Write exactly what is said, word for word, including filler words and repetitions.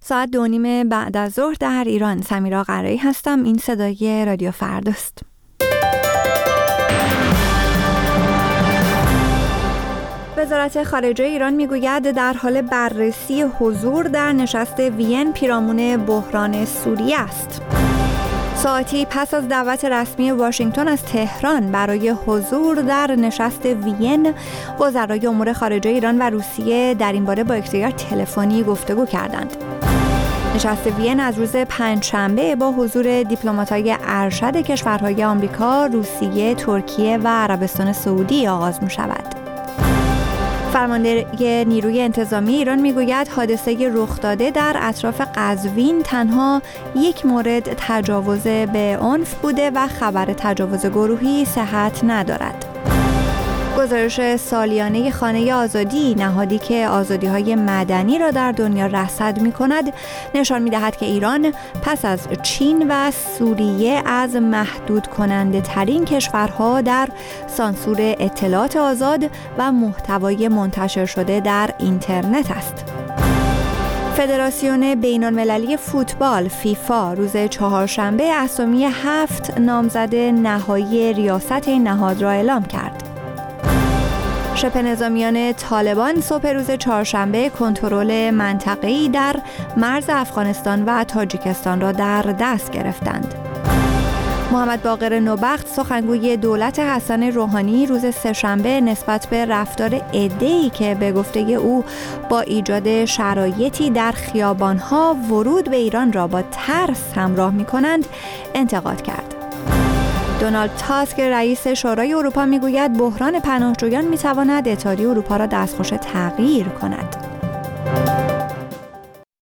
ساعت دو نیم بعد از ظهر در ایران. سمیرا قرایی هستم. این صدای رادیو فرداست. وزارت خارجه ایران میگوید در حال بررسی حضور در نشست وین پیرامون بحران سوریه است. ساعتی پس از دعوت رسمی واشنگتن از تهران برای حضور در نشست وین، وزرای امور خارجه ایران و روسیه در این باره با یکدیگر تلفنی گفتگو کردند. نشست وین از روز پنجشنبه با حضور دیپلمات‌های ارشد کشورهای آمریکا، روسیه، ترکیه و عربستان سعودی آغاز می‌شود. فرمانده نیروی انتظامی ایران میگوید حادثه رخ داده در اطراف قزوین تنها یک مورد تجاوز به عنف بوده و خبر تجاوز گروهی صحت ندارد. گزارش سالیانه خانه آزادی، نهادی که آزادی‌های مدنی را در دنیا رصد می‌کند، نشان می‌دهد که ایران پس از چین و سوریه از محدود کننده ترین کشورها در سانسور اطلاعات آزاد و محتوای منتشر شده در اینترنت است. فدراسیون بین‌المللی فوتبال فیفا روز چهارشنبه اسامی هفت نامزد نهایی ریاست این نهاد را اعلام کرد. شبه نظامیان طالبان صبح روز چهارشنبه کنترل منطقه‌ای در مرز افغانستان و تاجیکستان را در دست گرفتند. محمد باقر نوبخت سخنگوی دولت حسن روحانی روز سه‌شنبه نسبت به رفتار عده‌ای که به گفته او با ایجاد شرایطی در خیابان‌ها ورود به ایران را با ترس همراه می‌کنند انتقاد کرد. دونالد تاسک رئیس شورای اروپا میگوید بحران پناهجویان میتواند اتحادیه اروپا را دستخوش تغییر کند.